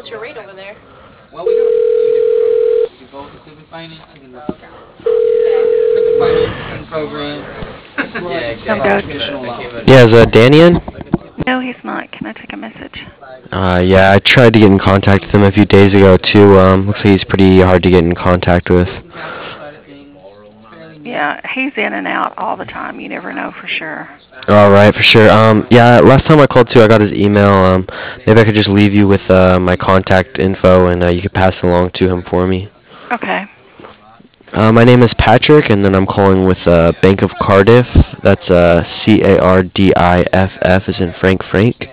Well, we got a few different programs. We can go with Pacific Finance and look at Pacific Finance program. It's like a Some good. traditional loan. Yeah, is Danny in? No, he's not. Can I take a message? Yeah, I tried to get in contact with him a few days ago too. Looks like he's pretty hard to get in contact with. Working capital side of things, it's fairly new. Yeah, he's in and out all the time. You never know for sure. All right, for sure. Yeah, last time I called too, I got his email. Maybe I could just leave you with my contact info, and you could pass it along to him for me. Okay. My name is Patrick, and then I'm calling with Bank of Cardiff. That's Cardiff, as in Frank Frank.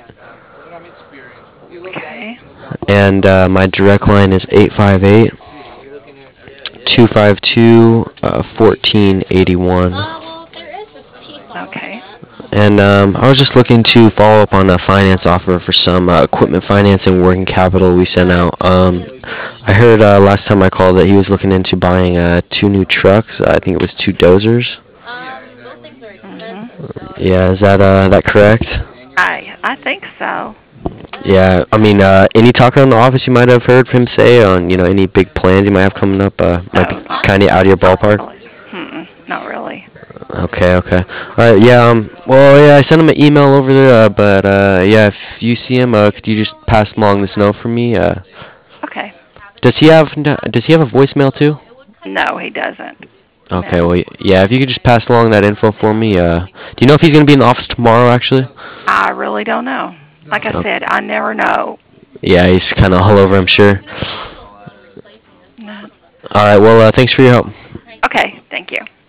Okay. And my direct line is 858 252 1481. Okay. And I was just looking to follow up on a finance offer for some equipment financing working capital we sent out. I heard last time I called that he was looking into buying two new trucks. I think it was two dozers. Yeah, exactly. Mhm. Yeah, is that correct? I think so. Yeah, I mean, any talk around the office you might have heard him say on, any big plans you might have coming up, might be No, not kind of out of your ballpark. really. Not really. Okay, okay. All right, yeah, well, yeah, I sent him an email over there, but, yeah, if you see him, could you just pass along this note for me? Okay. Does he have a voicemail too? No, he doesn't. Okay, No. well, yeah, if you could just pass along that info for me, do you know if he's going to be in the office tomorrow, actually? I really don't know. Like I Oh, said, I never know. yeah, he's kind of all over, I'm sure. No. All right, well, thanks for your help. Okay, thank you.